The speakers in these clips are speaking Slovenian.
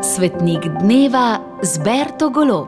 Svetnik dneva z Berto Golob.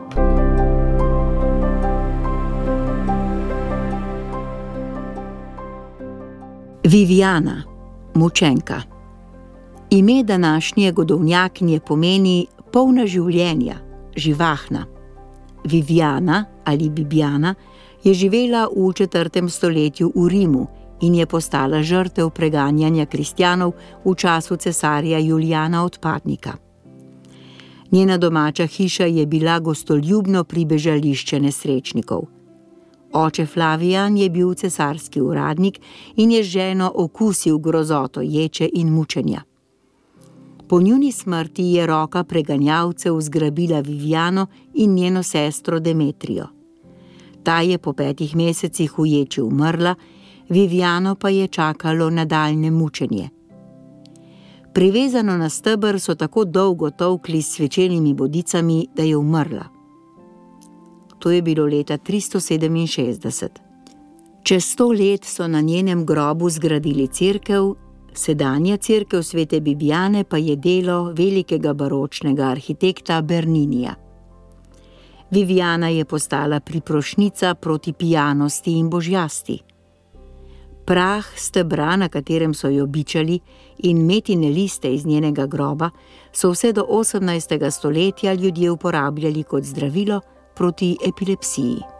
Viviana, mučenka. Ime današnje godovnjakinje pomeni polna življenja, živahna. Viviana ali Bibiana je živela v 4. stoletju v Rimu in je postala žrtev preganjanja kristjanov v času cesarja Julijana Odpadnika. Njena domača hiša je bila gostoljubno pribežališče nesrečnikov. Oče Flavijan je bil cesarski uradnik in je z ženo okusil grozoto ječe in mučenja. Po njuni smrti je roka preganjalcev zgrabila Viviano in njeno sestro Demetrijo. Ta je po 5 mesecih v ječi umrla, Viviano pa je čakalo nadaljnje mučenje. Privezano na steber so tako dolgo tolkli s svečenimi bodicami, da je umrla. To je bilo leta 367. Čez 100 let so na njenem grobu zgradili cerkev, sedanja cerkev svete Bibiane pa je delo velikega baročnega arhitekta Berninija. Viviana je postala priprošnica proti pijanosti in božjasti. Prah stebra, na katerem so jo bičali, in metine liste iz njenega groba so vse do 18. stoletja ljudje uporabljali kot zdravilo proti epilepsiji.